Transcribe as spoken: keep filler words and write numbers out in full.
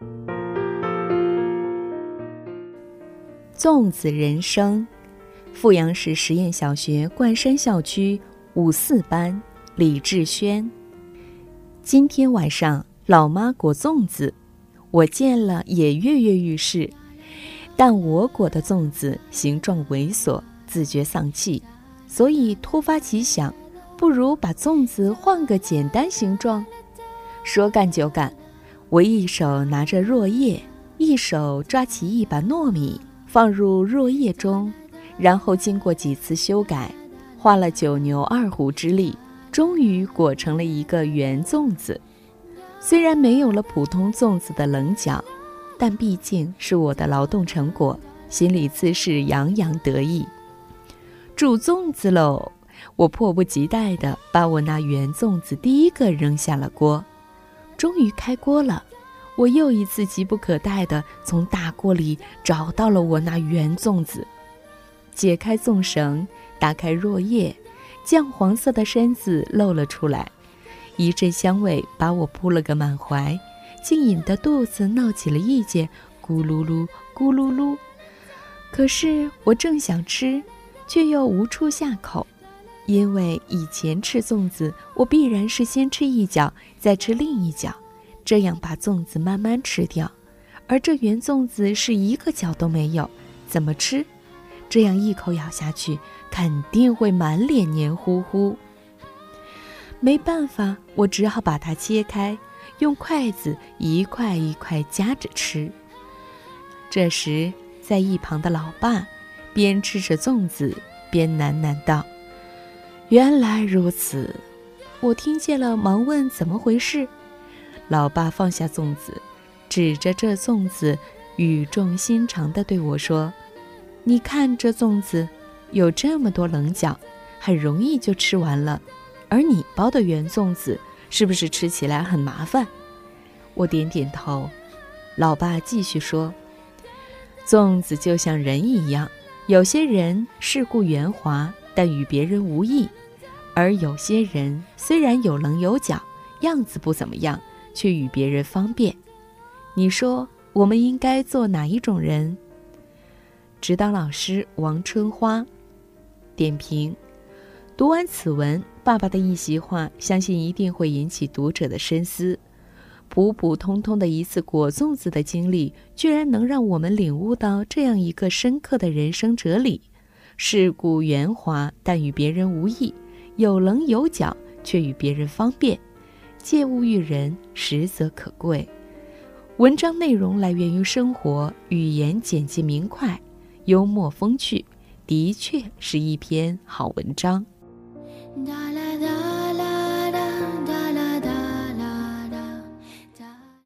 粽子人生，阜阳市实验小学冠山校区五四班李志轩。今天晚上老妈裹粽子，我见了也跃跃欲试，但我裹的粽子形状猥琐，自觉丧气，所以突发奇想，不如把粽子换个简单形状。说干就干，我一手拿着箬叶，一手抓起一把糯米放入箬叶中，然后经过几次修改，花了九牛二虎之力，终于裹成了一个圆粽子。虽然没有了普通粽子的棱角，但毕竟是我的劳动成果，心里自是洋洋得意。煮粽子喽！我迫不及待地把我那圆粽子第一个扔下了锅。终于开锅了，我又一次急不可待地从大锅里找到了我那圆粽子，解开粽绳，打开箬叶，酱黄色的身子露了出来，一阵香味把我扑了个满怀，竟引得肚子闹起了意见，咕噜噜咕噜噜。可是我正想吃，却又无处下口，因为以前吃粽子，我必然是先吃一角，再吃另一角，这样把粽子慢慢吃掉。而这圆粽子是一个角都没有，怎么吃？这样一口咬下去，肯定会满脸黏糊糊。没办法，我只好把它切开，用筷子一块一块夹着吃。这时，在一旁的老爸边吃着粽子边喃喃道：“原来如此。”我听见了，忙问怎么回事。老爸放下粽子，指着这粽子，语重心长地对我说：“你看这粽子有这么多棱角，很容易就吃完了，而你包的圆粽子是不是吃起来很麻烦？”我点点头。老爸继续说：“粽子就像人一样，有些人世故圆滑，但与别人无异；而有些人虽然有棱有角，样子不怎么样，却与别人方便。你说我们应该做哪一种人？”指导老师王春花点评：读完此文，爸爸的一席话，相信一定会引起读者的深思。普普通通的一次裹粽子的经历，居然能让我们领悟到这样一个深刻的人生哲理：世故圆滑，但与别人无异；有棱有角，却与别人方便。借物喻人，实则可贵。文章内容来源于生活，语言简洁明快，幽默风趣，的确是一篇好文章。